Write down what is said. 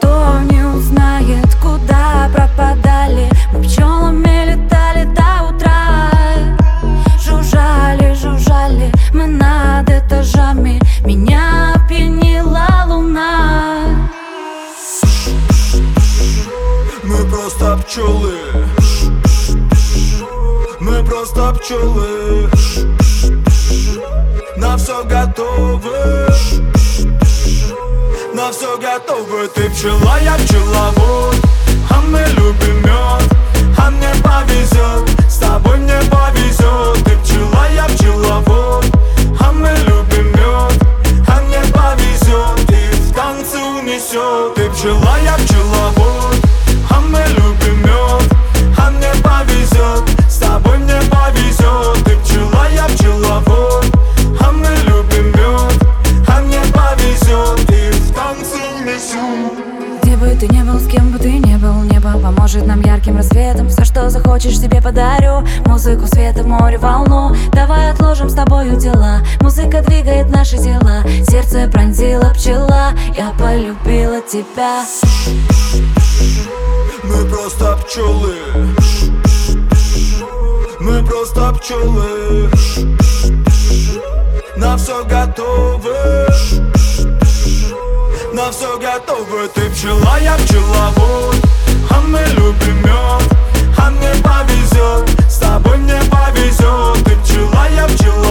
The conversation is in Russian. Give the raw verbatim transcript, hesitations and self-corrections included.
Никто не узнает, куда пропадали. Мы пчелами летали до утра. Жужжали, жужжали мы над этажами. Меня опьянила луна. Мы просто пчелы. Мы просто пчелы. На все готовы. На все готовы. Ты пчела, я пчеловод. А мы любим мед. А мне повезет, с тобой мне повезет. Ты пчела, я пчеловод. А мы любим мед. А мне повезет, и в танцы унесет. Ты пчела, я пчеловод. А мы любим мед. А мне повезет, с тобой мне повезет. Ты пчела, я пчеловод. А мы любим мед. А мне повезет, и в танцы унесет. Где бы ты не был, с кем бы ты не был, небо поможет нам ярким рассветом. Все, что захочешь, себе подарю. Музыку, света, море, волну. Давай отложим с тобою дела. Музыка двигает наши тела. Сердце пронзила пчела. Я полюбила тебя. Мы просто пчелы. Мы просто пчелы. На все готовы. На все готовы. Ты пчела, я пчеловод. А мы любим мед. А мне повезет, с тобой мне повезет. Ты пчела, я пчеловод.